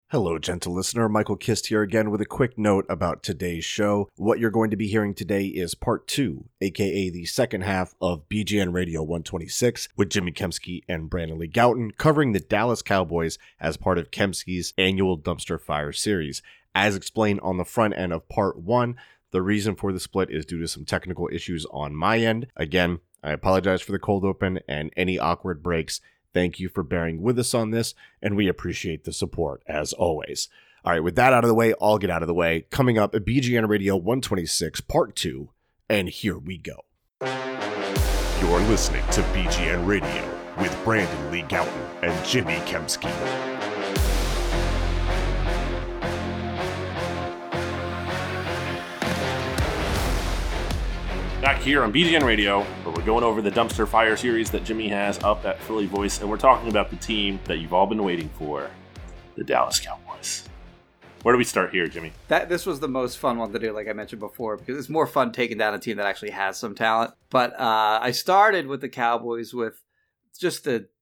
Hello, gentle listener. Michael Kist here again with a quick note about today's show. What you're going to be hearing today is part 2, aka the second half of BGN Radio 126 with Jimmy Kempski and Brandon Lee Gowton, covering the Dallas Cowboys as part of Kempski's annual Dumpster Fire series. As explained on the front end of part 1, the reason for the split is due to some technical issues on my end. Again, I apologize for the cold open and any awkward breaks. Thank you for bearing with us on this, and we appreciate the support, as always. All right, with that out of the way, I'll get out of the way. Coming up at BGN Radio 126, Part 2, and here we go. You're listening to BGN Radio with Brandon Lee Gowton and Jimmy Kempski. Back here on BGN Radio, where we're going over the Dumpster Fire series that Jimmy has up at Philly Voice, and we're talking about the team that you've all been waiting for, the Dallas Cowboys. Where do we start here, Jimmy? This was the most fun one to do, like I mentioned before, because it's more fun taking down a team that actually has some talent. But I started with the Cowboys with just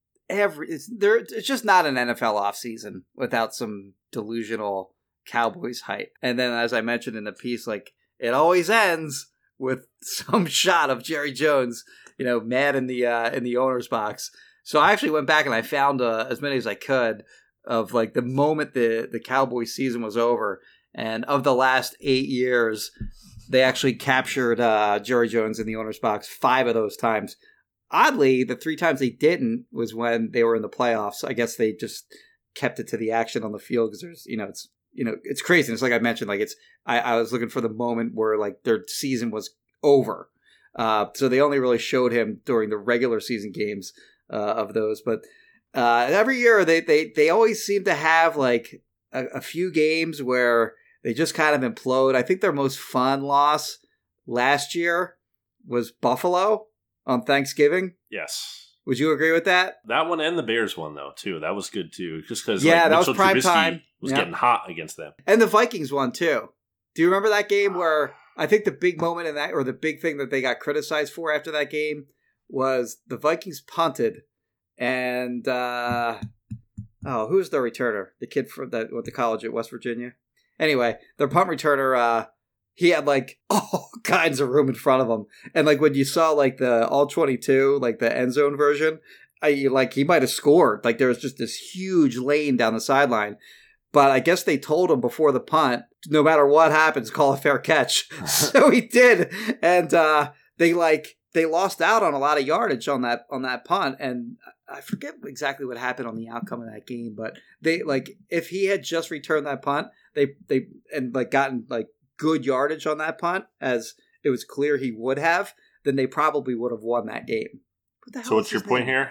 it's just not an NFL offseason without some delusional Cowboys hype. And then, as I mentioned in the piece, like it always ends with some shot of Jerry Jones, mad in the owner's box. So I actually went back and I found as many as I could of like the moment the Cowboys season was over, and of the last 8 years, they actually captured Jerry Jones in the owner's box 5 of those times. Oddly, the 3 times they didn't was when they were in the playoffs. I guess they just kept it to the action on the field because there's it's crazy. It's like I mentioned, like I was looking for the moment where like their season was over. So they only really showed him during the regular season games of those. But every year they always seem to have like a few games where they just kind of implode. I think their most fun loss last year was Buffalo on Thanksgiving. Yes. Would you agree with that? That one and the Bears one, though, too. That was good, too. Just because that Mitchell was prime Trubisky time. was getting hot against them. And the Vikings one, too. Do you remember that game where I think the big moment in that, or the big thing that they got criticized for after that game, was the Vikings punted, and who's their returner? The kid that went to college at West Virginia. Anyway, their punt returner, he had like all kinds of room in front of him, and like when you saw like the all 22, like the end zone version, he might have scored. Like there was just this huge lane down the sideline. But I guess they told him before the punt, no matter what happens, call a fair catch. So he did, and they lost out on a lot of yardage on that punt. And I forget exactly what happened on the outcome of that game, but they if he had just returned that punt, they gotten like good yardage on that punt, as it was clear he would have, then they probably would have won that game. So what's your point here?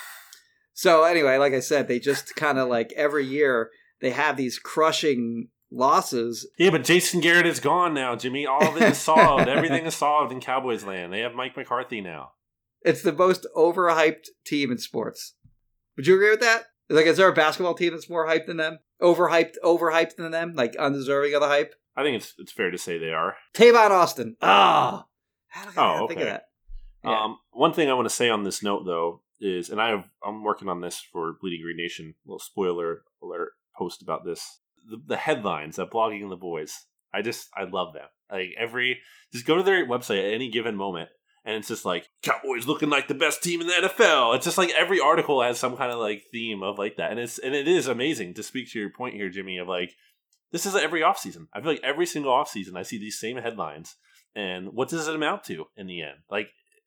So anyway, like I said, they just kind of like every year they have these crushing losses. Yeah, but Jason Garrett is gone now, Jimmy. All of it is solved. Everything is solved in Cowboys land. They have Mike McCarthy now. It's the most overhyped team in sports. Would you agree with that? Like, is there a basketball team that's more hyped than them? Overhyped than them? Like, undeserving of the hype? I think it's fair to say they are. Tavon Austin. How did I think of that? Yeah. One thing I want to say on this note, though, is, and I'm working on this for Bleeding Green Nation, a little spoiler alert post about this. The headlines at Blogging the Boys, I love them. Like just go to their website at any given moment, and it's just like, Cowboys looking like the best team in the NFL. It's just like every article has some kind of like theme of like that, and it is amazing to speak to your point here, Jimmy, of like, this is every offseason. I feel like every single offseason I see these same headlines, and what does it amount to in the end? Like,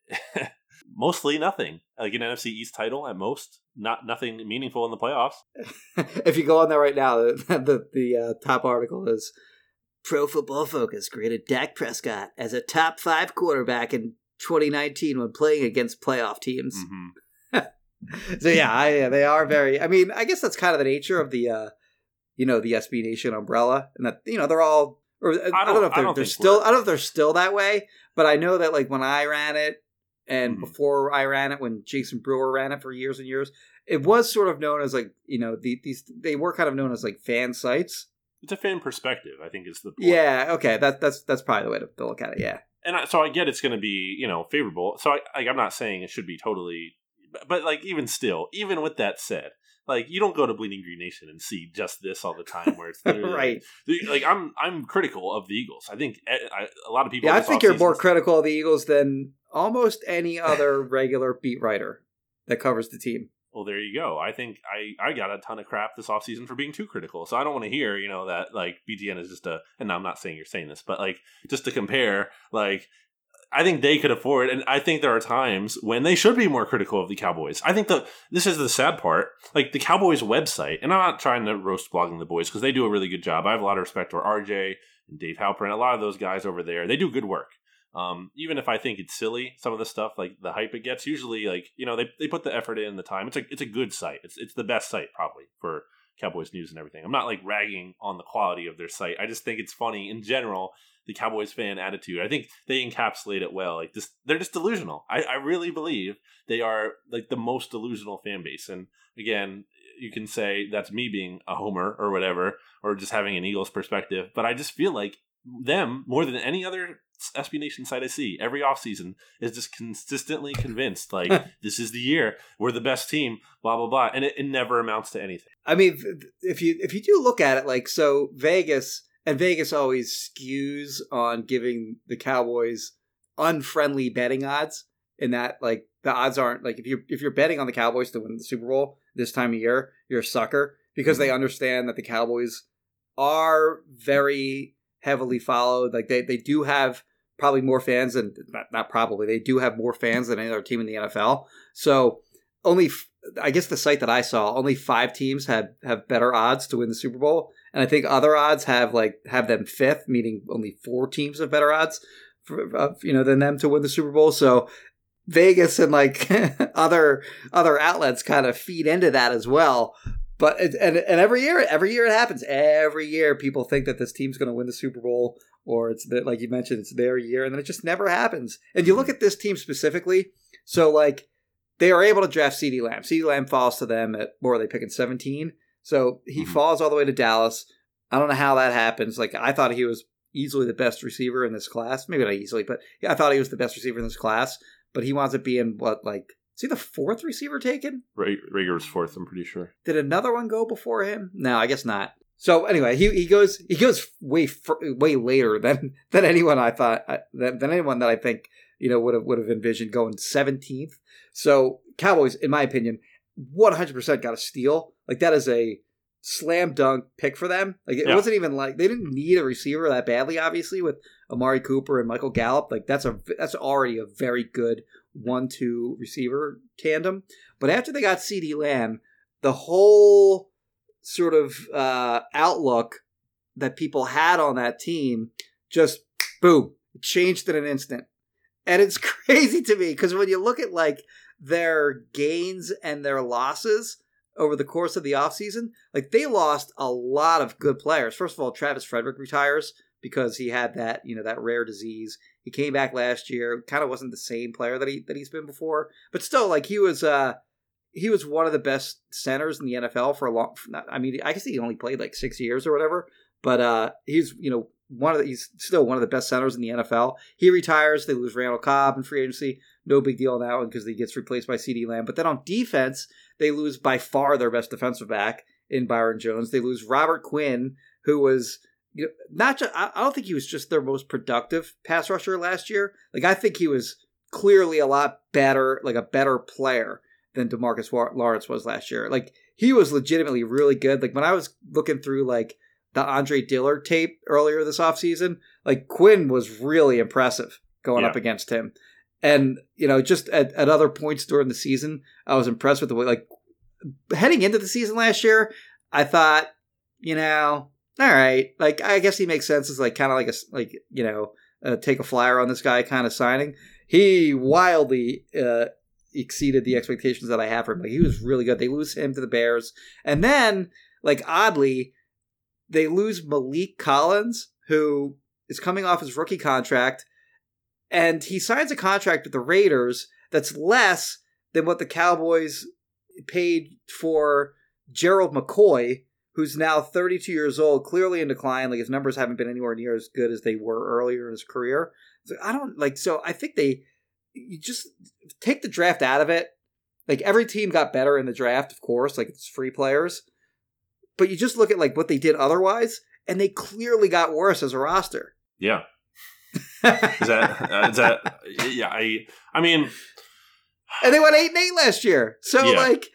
mostly nothing. Like an NFC East title at most. Nothing meaningful in the playoffs. If you go on there right now, the top article is Pro Football Focus graded Dak Prescott as a top 5 quarterback in 2019 when playing against playoff teams. Mm-hmm. So yeah, they are very. I mean, I guess that's kind of the nature of the the SB Nation umbrella, and that they're all. Or I don't know if they're still. I don't know if they're still that way, but I know that like when I ran it. And before I ran it, when Jason Brewer ran it for years and years, it was sort of known as like, they were kind of known as like fan sites. It's a fan perspective, I think is the point. Yeah, okay. That's probably the way to look at it, yeah. And so I get it's going to be, favorable. So I'm not saying it should be totally, but like even still, even with that said, Like, you don't go to Bleeding Green Nation and see just this all the time, where it's literally right. Like I'm critical of the Eagles. I think a lot of people. Yeah, I think you're more critical of the Eagles than almost any other regular beat writer that covers the team. Well, there you go. I think I got a ton of crap this offseason for being too critical. So I don't want to hear, that like BGN is just and I'm not saying you're saying this, but like just to compare, like I think they could afford, and I think there are times when they should be more critical of the Cowboys. I think this is the sad part. Like the Cowboys website, and I'm not trying to roast Blogging the Boys because they do a really good job. I have a lot of respect for RJ and Dave Halpern. A lot of those guys over there, they do good work. Even if I think it's silly, some of the stuff, like the hype it gets, usually like, they put the effort in, the time. It's a good site. It's the best site probably for Cowboys news and everything. I'm not like ragging on the quality of their site. I just think it's funny in general, the Cowboys fan attitude. I think they encapsulate it well. Like this, they're just delusional. I really believe they are like the most delusional fan base. And again, you can say that's me being a homer or whatever, or just having an Eagles perspective. But I just feel like them, more than any other SB Nation site I see, every offseason is just consistently convinced, like, this is the year, we're the best team, blah, blah, blah. And it never amounts to anything. I mean, if you do look at it, like, so Vegas always skews on giving the Cowboys unfriendly betting odds, in that, like, the odds aren't, like, if you're betting on the Cowboys to win the Super Bowl this time of year, you're a sucker, because they understand that the Cowboys are very heavily followed. Like, they do have probably more fans than, not probably, they do have more fans than any other team in the NFL. So I guess the site that I saw, only 5 teams have better odds to win the Super Bowl. And I think other odds have them 5th, meaning only 4 teams have better odds than them to win the Super Bowl. So Vegas and like other outlets kind of feed into that as well. But and every year it happens. Every year people think that this team's going to win the Super Bowl, or it's like you mentioned, it's their year, and then it just never happens. And you look at this team specifically. So like they are able to draft CeeDee Lamb. CeeDee Lamb falls to them at, what are they picking, 17? So he falls all the way to Dallas. I don't know how that happens. Like, I thought he was easily the best receiver in this class. Maybe not easily, but yeah, I thought he was the best receiver in this class. But he winds up being is he the 4th receiver taken? Rager was 4th, I'm pretty sure. Did another one go before him? No, I guess not. So anyway, he goes way later than anyone I thought than anyone that I think would have envisioned going 17th. So Cowboys, in my opinion, 100% got a steal. Like, that is a slam dunk pick for them. Like, it wasn't even like they didn't need a receiver that badly. Obviously, with Amari Cooper and Michael Gallup, like that's already a very good 1-2 receiver tandem. But after they got CeeDee Lamb, the whole sort of outlook that people had on that team just boom, changed in an instant. And it's crazy to me because when you look at like their gains and their losses over the course of the offseason, like they lost a lot of good players. First of all, Travis Frederick retires because he had that, that rare disease. He came back last year, kind of wasn't the same player that he's been before, but still, like he was one of the best centers in the NFL for a long. I mean, I guess he only played like 6 years or whatever, but he's he's still one of the best centers in the NFL. He retires. They lose Randall Cobb in free agency. No big deal on that one because he gets replaced by CeeDee Lamb. But then on defense, they lose by far their best defensive back in Byron Jones. They lose Robert Quinn, who was not just. I don't think he was just their most productive pass rusher last year. Like, I think he was clearly a lot better, like a better player than DeMarcus Lawrence was last year. Like, he was legitimately really good. Like, when I was looking through like the Andre Dillard tape earlier this offseason, like Quinn was really impressive going up against him. And, just at other points during the season, I was impressed with the way, like, heading into the season last year, I thought, all right, like, I guess he makes sense as like kind of like take a flyer on this guy kind of signing. He wildly exceeded the expectations that I have for him. Like, he was really good. They lose him to the Bears. And then, like, oddly, they lose Malik Collins, who is coming off his rookie contract, and he signs a contract with the Raiders that's less than what the Cowboys paid for Gerald McCoy, who's now 32 years old, clearly in decline. Like, his numbers haven't been anywhere near as good as they were earlier in his career. So I think you just take the draft out of it. Like, every team got better in the draft, of course, like, it's free players. But you just look at, like, what they did otherwise, and they clearly got worse as a roster. Yeah. Is that yeah, I mean, and they went 8-8 last year. So, Yeah. like,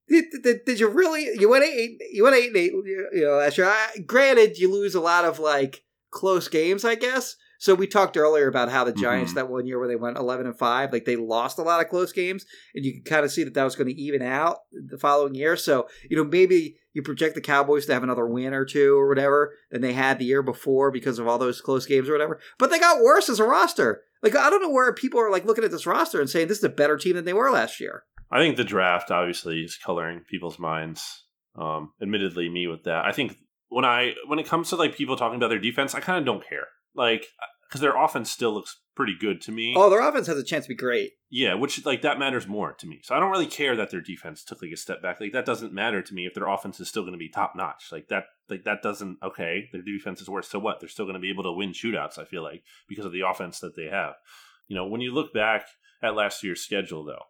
did you really, you went 8-8, last year. Granted, you lose a lot of, like, close games, I guess. So we talked earlier about how the Giants that one year where they went 11-5, like they lost a lot of close games, and you can kind of see that was going to even out the following year. So, maybe you project the Cowboys to have another win or two or whatever than they had the year before because of all those close games or whatever. But they got worse as a roster. Like, I don't know where people are like looking at this roster and saying this is a better team than they were last year. I think the draft obviously is coloring people's minds. Admittedly, me with that. I think when it comes to like people talking about their defense, I kind of don't care. Like, because their offense still looks pretty good to me. Oh, their offense has a chance to be great. Yeah, which like that matters more to me. So I don't really care that their defense took like a step back. Like that doesn't matter to me if their offense is still going to be top notch. Like that doesn't okay. Their defense is worse. So what? They're still going to be able to win shootouts. I feel like because of the offense that they have. When you look back at last year's schedule, though.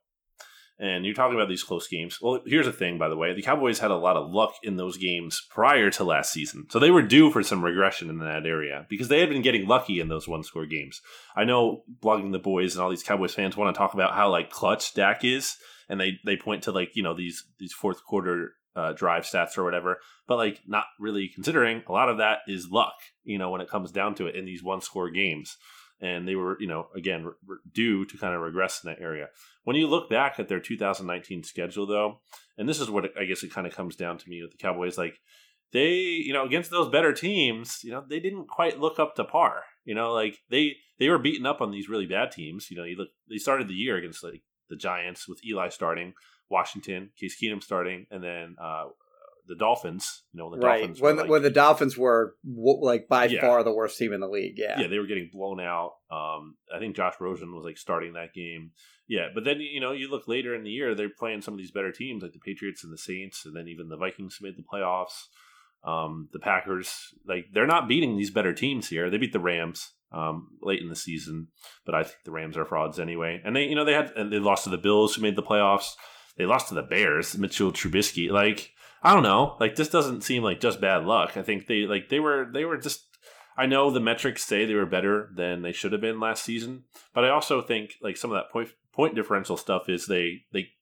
And you're talking about these close games. Well, here's the thing, by the way. The Cowboys had a lot of luck in those games prior to last season. So they were due for some regression in that area because they had been getting lucky in those one-score games. I know Blogging the Boys and all these Cowboys fans want to talk about how, like, clutch Dak is. And they point to, like, these fourth quarter drive stats or whatever. But, like, not really considering a lot of that is luck, when it comes down to it in these one-score games. And they were, again, due to kind of regress in that area. When you look back at their 2019 schedule, though, and this is what I guess it kind of comes down to me with the Cowboys, like they, against those better teams, they didn't quite look up to par. Like they were beaten up on these really bad teams. They started the year against like the Giants with Eli starting, Washington, Case Keenum starting, and then the Dolphins, Dolphins when the Dolphins were like by far the worst team in the league. Yeah, they were getting blown out. I think Josh Rosen was like starting that game. Yeah, but then you look later in the year, they're playing some of these better teams like the Patriots and the Saints, and then even the Vikings made the playoffs. The Packers, like they're not beating these better teams here. They beat the Rams late in the season, but I think the Rams are frauds anyway. And they they lost to the Bills who made the playoffs. They lost to the Bears, Mitchell Trubisky, like. I don't know. Like this doesn't seem like just bad luck. I think they were just. I know the metrics say they were better than they should have been last season, but I also think like some of that point differential stuff is they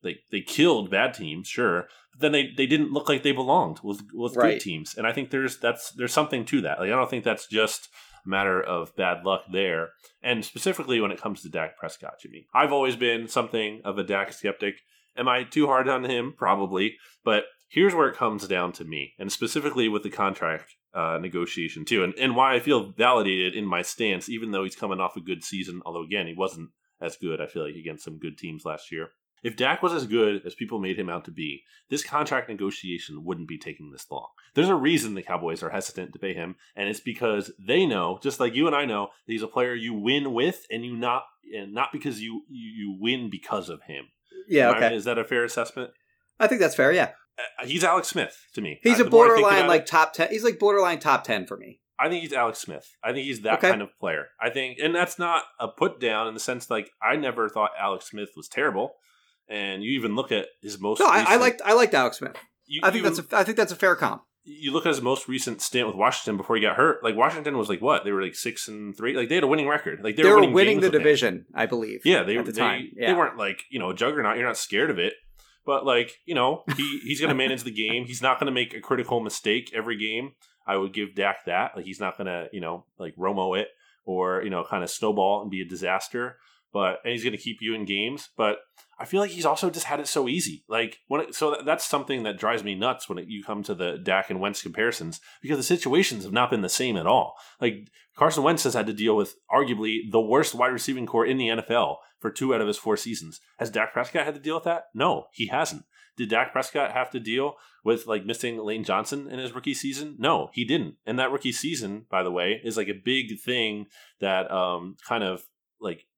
killed bad teams, sure, but then they didn't look like they belonged with good teams, and I think there's something to that. Like I don't think that's just a matter of bad luck there, and specifically when it comes to Dak Prescott, Jimmy, I've always been something of a Dak skeptic. Am I too hard on him? Probably, but. Here's where it comes down to me, and specifically with the contract negotiation too, and why I feel validated in my stance, even though he's coming off a good season, although again, he wasn't as good, I feel like, against some good teams last year. If Dak was as good as people made him out to be, this contract negotiation wouldn't be taking this long. There's a reason the Cowboys are hesitant to pay him, and it's because they know, just like you and I know, that he's a player you win with, and not because you win because of him. Yeah, okay. Is that a fair assessment? I think that's fair, yeah. He's Alex Smith to me. He's a borderline like top 10. He's like borderline top 10 for me. I think he's Alex Smith. I think he's that kind of player. I think, and that's not a put down in the sense like I never thought Alex Smith was terrible. And you even look at his most. No, I liked Alex Smith. I think that's a fair comp. You look at his most recent stint with Washington before he got hurt. Like Washington was like what? They were like 6-3. Like they had a winning record. Like they were winning the division, I believe. Yeah, at the time. They weren't like a juggernaut. You're not scared of it. But, like, he's going to manage the game. He's not going to make a critical mistake every game. I would give Dak that. Like, he's not going to, like, Romo it or, kind of snowball and be a disaster. And he's going to keep you in games. But I feel like he's also just had it so easy. Like, that's something that drives me nuts when you come to the Dak and Wentz comparisons because the situations have not been the same at all. Like, Carson Wentz has had to deal with arguably the worst wide receiving core in the NFL for 2 out of his 4 seasons. Has Dak Prescott had to deal with that? No, he hasn't. Did Dak Prescott have to deal with like missing Lane Johnson in his rookie season? No, he didn't. And that rookie season, by the way, is like a big thing that kind of like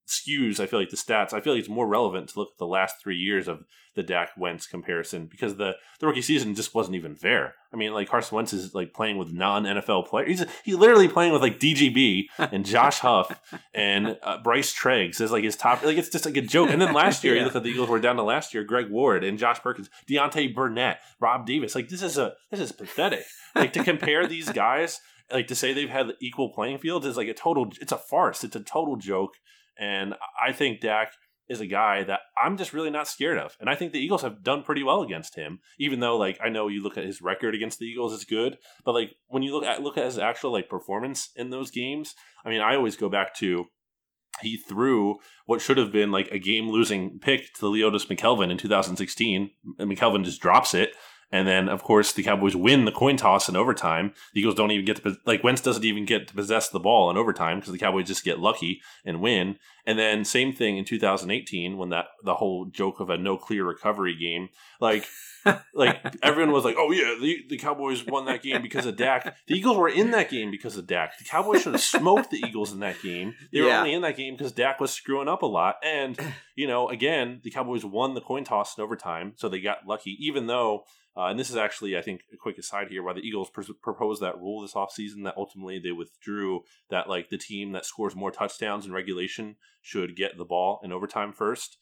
skews, I feel like, the stats. I feel like it's more relevant to look at the last 3 years of the Dak Wentz comparison, because the rookie season just wasn't even fair. I mean, like, Carson Wentz is like playing with non-NFL players. He's literally playing with like DGB and Josh Huff and Bryce Treggs as like his top. Like, it's just like a joke. And then last year, you look at the Eagles were down to last year, Greg Ward and Josh Perkins, Deontay Burnett, Rob Davis. Like, this is pathetic. Like, to compare these guys, like, to say they've had equal playing fields is like it's a farce. It's a total joke. And I think Dak is a guy that I'm just really not scared of. And I think the Eagles have done pretty well against him, even though, like, I know you look at his record against the Eagles, it's good. But, like, when you look at his actual, like, performance in those games, I mean, I always go back to he threw what should have been, like, a game-losing pick to Leotis McKelvin in 2016. And McKelvin just drops it. And then, of course, the Cowboys win the coin toss in overtime. The Eagles don't even get to, like, Wentz doesn't even get to possess the ball in overtime because the Cowboys just get lucky and win. And then same thing in 2018 when the whole joke of a no clear recovery game, like everyone was like, oh yeah, the Cowboys won that game because of Dak. The Eagles were in that game because of Dak. The Cowboys should have smoked the Eagles in that game. They were only in that game because Dak was screwing up a lot. And, you know, again, the Cowboys won the coin toss in overtime, so they got lucky, even though and this is actually, I think, a quick aside here, why the Eagles proposed that rule this offseason that ultimately they withdrew, that, like, the team that scores more touchdowns in regulation should get the ball in overtime first.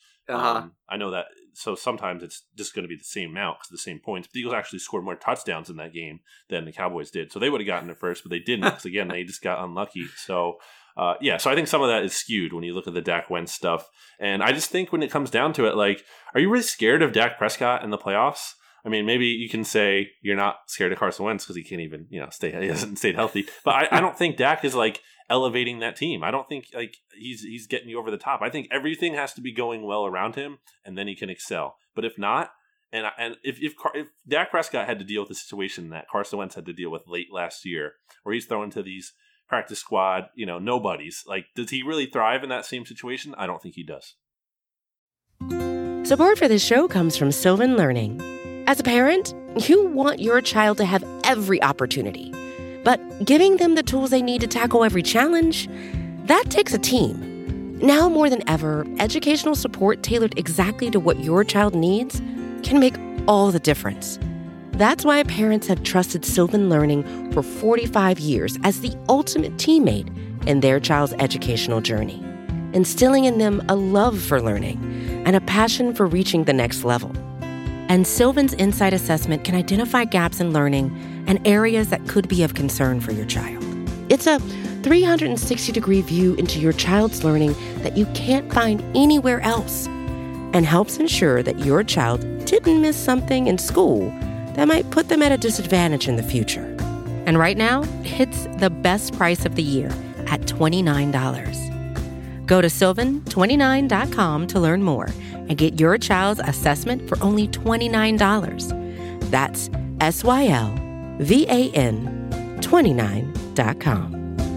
I know that, so sometimes it's just going to be the same amount because the same points. But the Eagles actually scored more touchdowns in that game than the Cowboys did. So they would have gotten it first, but they didn't because, again, they just got unlucky. So, so I think some of that is skewed when you look at the Dak Wentz stuff. And I just think when it comes down to it, like, are you really scared of Dak Prescott in the playoffs? I mean, maybe you can say you're not scared of Carson Wentz because he can't even, he hasn't stayed healthy. But I don't think Dak is, like, elevating that team. I don't think, like, he's getting you over the top. I think everything has to be going well around him, and then he can excel. But if not, and if Dak Prescott had to deal with the situation that Carson Wentz had to deal with late last year, where he's thrown to these practice squad, nobodies, like, does he really thrive in that same situation? I don't think he does. Support for this show comes from Sylvan Learning. As a parent, you want your child to have every opportunity, but giving them the tools they need to tackle every challenge, that takes a team. Now more than ever, educational support tailored exactly to what your child needs can make all the difference. That's why parents have trusted Sylvan Learning for 45 years as the ultimate teammate in their child's educational journey, instilling in them a love for learning and a passion for reaching the next level. And Sylvan's Insight Assessment can identify gaps in learning and areas that could be of concern for your child. It's a 360-degree view into your child's learning that you can't find anywhere else, and helps ensure that your child didn't miss something in school that might put them at a disadvantage in the future. And right now, it's the best price of the year at $29. Go to sylvan29.com to learn more and get your child's assessment for only $29. That's SYLVAN29.com.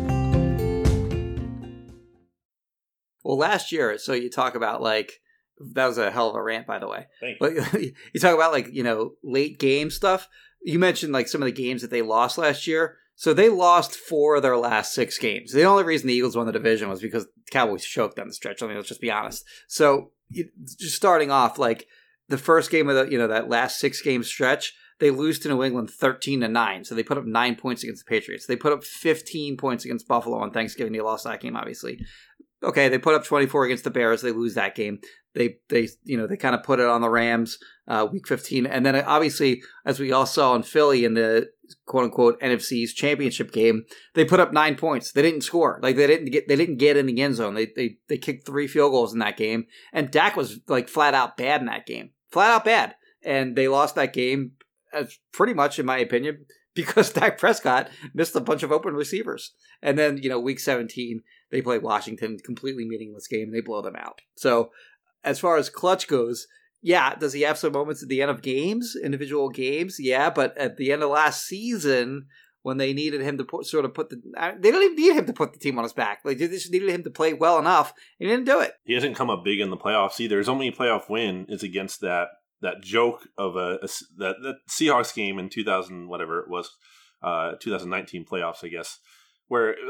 Well, last year, so you talk about, like, that was a hell of a rant, by the way. Thank you. But you talk about, like, late game stuff. You mentioned, like, some of the games that they lost last year. So they lost 4 of their last 6 games. The only reason the Eagles won the division was because the Cowboys choked down the stretch. I mean, let's just be honest. So just starting off, like, the first game of the, that last 6-game stretch, they lose to New England 13-9. So they put up 9 points against the Patriots. They put up 15 points against Buffalo on Thanksgiving. They lost that game, obviously. Okay, they put up 24 against the Bears. They lose that game. They kind of put it on the Rams week 15. And then obviously, as we all saw in Philly in the quote-unquote NFC's championship game, they put up 9 points. They didn't score. Like, they didn't get in the end zone. They kicked 3 field goals in that game. And Dak was, like, flat out bad in that game. Flat out bad. And they lost that game pretty much, in my opinion, because Dak Prescott missed a bunch of open receivers. And then, week 17, they play Washington, completely meaningless game. They blow them out. So as far as clutch goes, yeah, does he have some moments at the end of games, individual games? Yeah, but at the end of last season, when they needed him to they don't even need him to put the team on his back. Like, they just needed him to play well enough, and he didn't do it. He hasn't come up big in the playoffs either. His only playoff win is against that joke of that Seahawks game in 2019 playoffs, I guess, where, like,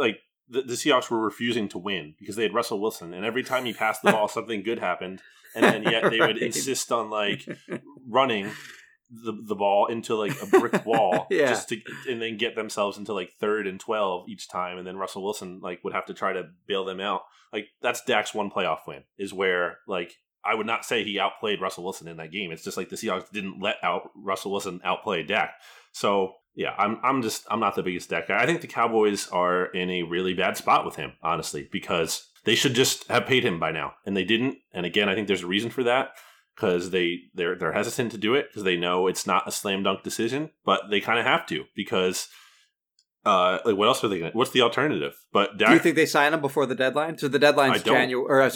the Seahawks were refusing to win because they had Russell Wilson, and every time he passed the ball, something good happened, and then yet they would insist on like running the ball into like a brick wall just to, and then get themselves into like 3rd and 12 each time, and then Russell Wilson like would have to try to bail them out. Like that's Dak's one playoff win, is where like I would not say he outplayed Russell Wilson in that game. It's just like the Seahawks didn't let out Russell Wilson outplay Dak. So yeah, I'm not the biggest Dak guy. I think the Cowboys are in a really bad spot with him, honestly, because they should just have paid him by now, and they didn't. And again, I think there's a reason for that. Because they're hesitant to do it because they know it's not a slam dunk decision, but they kind of have to because like what else are they going to? What's the alternative? But Dak, do you think they sign him before the deadline? So the deadline's July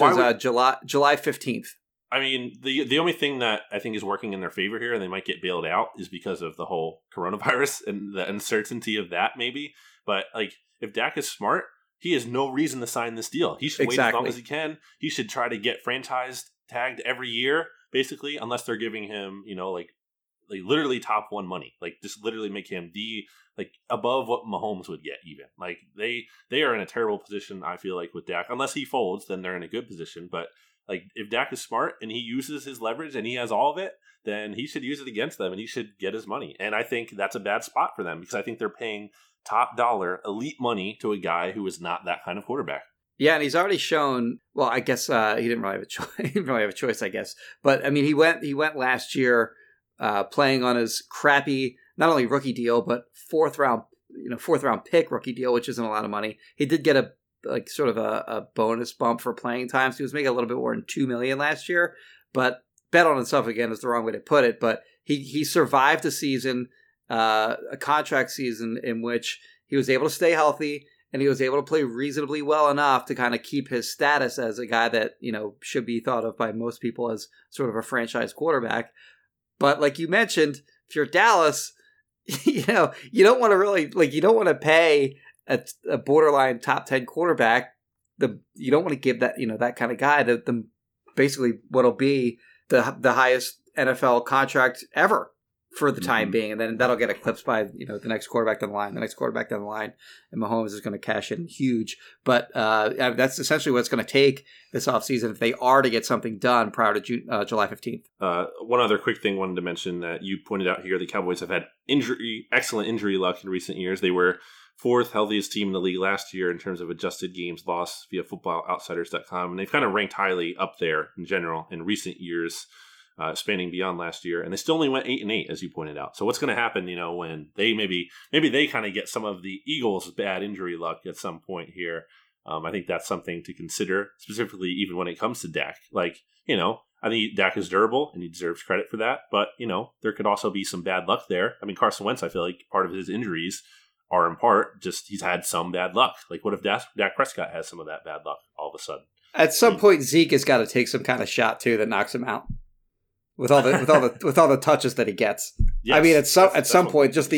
15th. I mean, the only thing that I think is working in their favor here, and they might get bailed out, is because of the whole coronavirus and the uncertainty of that, maybe. But like, if Dak is smart, he has no reason to sign this deal. He should wait as long as he can. He should try to get franchised tagged every year. Basically, unless they're giving him, like literally top 1 money, like just literally make him above what Mahomes would get even. Like they are in a terrible position, I feel like, with Dak. Unless he folds, then they're in a good position. But like if Dak is smart and he uses his leverage and he has all of it, then he should use it against them and he should get his money. And I think that's a bad spot for them because I think they're paying top dollar elite money to a guy who is not that kind of quarterback. Yeah, and he's already shown. Well, I guess he didn't really have a choice. He didn't really have a choice, I guess. But I mean, he went last year playing on his crappy not only rookie deal but fourth round pick rookie deal, which isn't a lot of money. He did get a bonus bump for playing time, so he was making a little bit more than $2 million last year. But bet on himself again is the wrong way to put it. But he survived a season, a contract season in which he was able to stay healthy. And he was able to play reasonably well enough to kind of keep his status as a guy that, should be thought of by most people as sort of a franchise quarterback. But like you mentioned, if you're Dallas, you don't want to really, you don't want to pay a borderline top 10 quarterback. You don't want to give that, that kind of guy the basically what'll be the highest NFL contract ever for the time being, and then that'll get eclipsed by the next quarterback down the line, and Mahomes is going to cash in huge. But that's essentially what it's going to take this offseason if they are to get something done prior to July 15th. One other quick thing I wanted to mention that you pointed out here: the Cowboys have had excellent injury luck in recent years. They were 4th healthiest team in the league last year in terms of adjusted games lost via FootballOutsiders.com, and they've kind of ranked highly up there in general in recent years. Spanning beyond last year, and they still only went 8-8, as you pointed out. So what's going to happen, when they maybe they kind of get some of the Eagles' bad injury luck at some point here? I think that's something to consider, specifically even when it comes to Dak. I think Dak is durable and he deserves credit for that, but there could also be some bad luck there. I mean, Carson Wentz, I feel like part of his injuries are in part just he's had some bad luck. Like, what if Dak Prescott has some of that bad luck all of a sudden? At some point, Zeke has got to take some kind of shot too that knocks him out. With all the touches that he gets, yes, I mean, at some point, just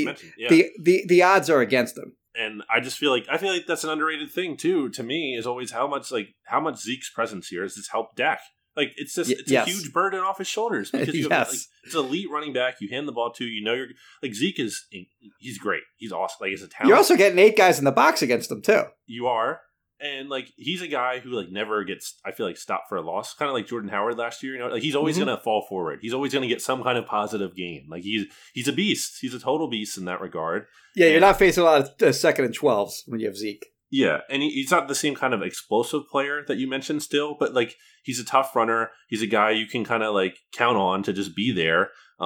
the odds are against him. And I feel like that's an underrated thing too. To me, is always how much Zeke's presence here has just helped Dak. Like it's a huge burden off his shoulders because you have it's an elite running back. You hand the ball to you're like Zeke he's great. He's awesome. Like he's a talent. You're also getting 8 guys in the box against him too. You are. And he's a guy who never gets, I feel like, stopped for a loss. Kind of like Jordan Howard last year. He's always going to fall forward. He's always going to get some kind of positive gain. He's a beast. He's a total beast in that regard. Yeah, you're not facing a lot of 2nd and 12s when you have Zeke. Yeah, and he's not the same kind of explosive player that you mentioned still, but he's a tough runner. He's a guy you can kind of count on to just be there.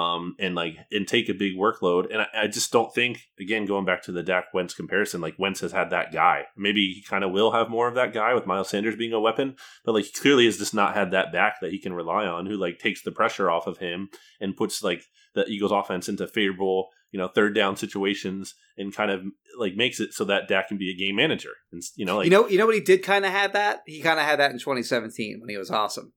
And take a big workload. And I just don't think, again, going back to the Dak Wentz comparison, Wentz has had that guy. Maybe he kind of will have more of that guy with Miles Sanders being a weapon, but he clearly has just not had that back that he can rely on, who takes the pressure off of him and puts the Eagles offense into favorable, 3rd down situations and kind of makes it so that Dak can be a game manager. And you know what he did kind of have that? He kind of had that in 2017 when he was awesome.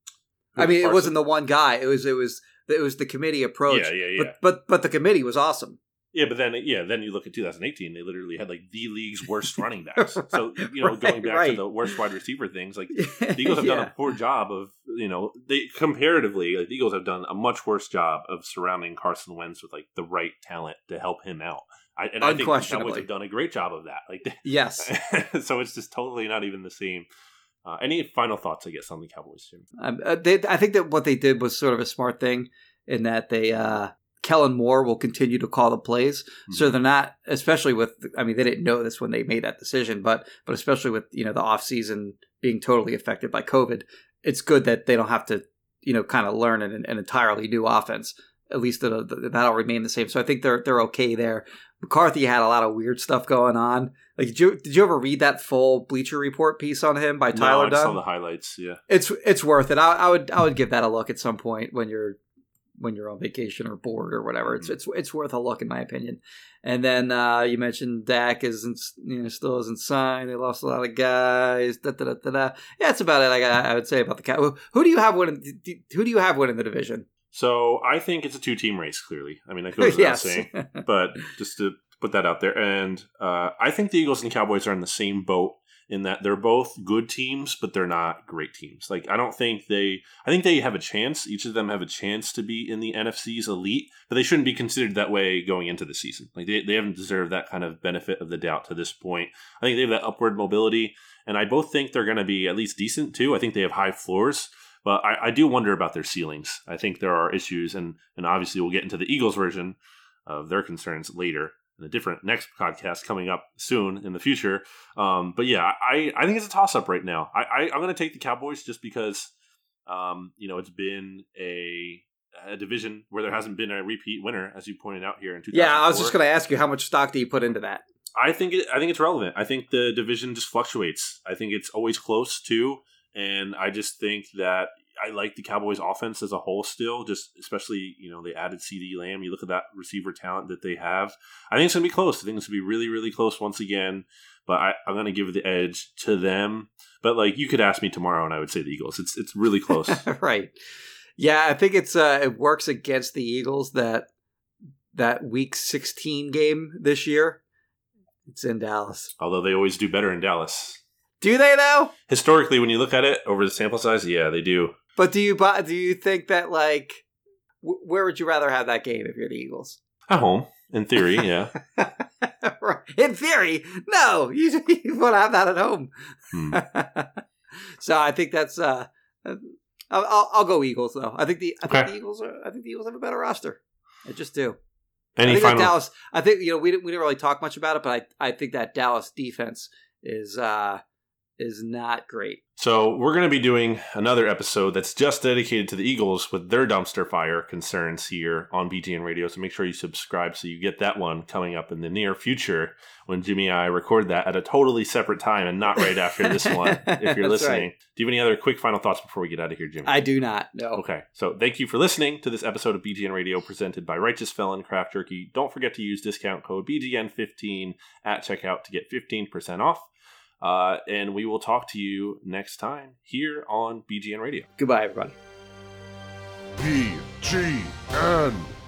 I mean, it wasn't the one guy. It was the committee approach. Yeah. But the committee was awesome. Yeah, but then you look at 2018, they literally had the league's worst running backs. So, going back to the worst wide receiver things, the Eagles have done a poor job of, they comparatively, the Eagles have done a much worse job of surrounding Carson Wentz with the right talent to help him out. I think the Cowboys Unquestionably. have done a great job of that. Like, Yes. so it's just totally not even the same. Any final thoughts, I guess, on the Cowboys, Jim? I think that what they did was sort of a smart thing in that they Kellen Moore will continue to call the plays, so they're not, especially with. I mean, they didn't know this when they made that decision, but especially with the offseason being totally affected by COVID, it's good that they don't have to kind of learn an entirely new offense. At least that'll remain the same. So I think they're okay there. McCarthy had a lot of weird stuff going on. Like, did you ever read that full Bleacher Report piece on him by Tyler I Dunn? saw the highlights. Yeah, it's worth it. I would give that a look at some point when you're on vacation or bored or whatever. It's worth a look, in my opinion. And then you mentioned Dak still isn't signed. They lost a lot of guys. Yeah, that's about it. I would say about the Cowboys. Who do you have winning the division? So I think it's a 2-team race, clearly. I mean, that goes without saying. But just to put that out there. And I think the Eagles and Cowboys are in the same boat in that they're both good teams, but they're not great teams. Like, I think they have a chance. Each of them have a chance to be in the NFC's elite, but they shouldn't be considered that way going into the season. Like, they haven't deserved that kind of benefit of the doubt to this point. I think they have that upward mobility, and I both think they're going to be at least decent, too. I think they have high floors. But I do wonder about their ceilings. I think there are issues, and obviously we'll get into the Eagles' version of their concerns later in a different next podcast coming up soon in the future. But yeah, I think it's a toss-up right now. I'm going to take the Cowboys just because, it's been a division where there hasn't been a repeat winner, as you pointed out here in 2004. Yeah, I was just going to ask you, how much stock do you put into that? I think it's relevant. I think the division just fluctuates. I think it's always close too. And I just think that I like the Cowboys offense as a whole still, just especially, they added CeeDee Lamb. You look at that receiver talent that they have. I think it's going to be close. I think it's going to be really, really close once again. But I'm going to give the edge to them. But, like, you could ask me tomorrow and I would say the Eagles. It's really close. Right. Yeah, I think it works against the Eagles that Week 16 game this year. It's in Dallas. Although they always do better in Dallas. Do they, though? Historically, when you look at it over the sample size, yeah, they do. But do you think that, like, where would you rather have that game if you're the Eagles? At home, in theory, yeah. Right. In theory, no, you want to have that at home. So I think that's. I'll go Eagles though. I think the Eagles have a better roster. I just do. Any final? Dallas. I think we didn't really talk much about it, but I think that Dallas defense is not great. So we're going to be doing another episode that's just dedicated to the Eagles with their dumpster fire concerns here on BGN Radio. So make sure you subscribe so you get that one coming up in the near future when Jimmy and I record that at a totally separate time and not right after this one, if you're listening. Right. Do you have any other quick final thoughts before we get out of here, Jimmy? I do not, no. Okay, so thank you for listening to this episode of BGN Radio presented by Righteous Felon Craft Jerky. Don't forget to use discount code BGN15 at checkout to get 15% off. And we will talk to you next time here on BGN Radio. Goodbye, everybody. BGN.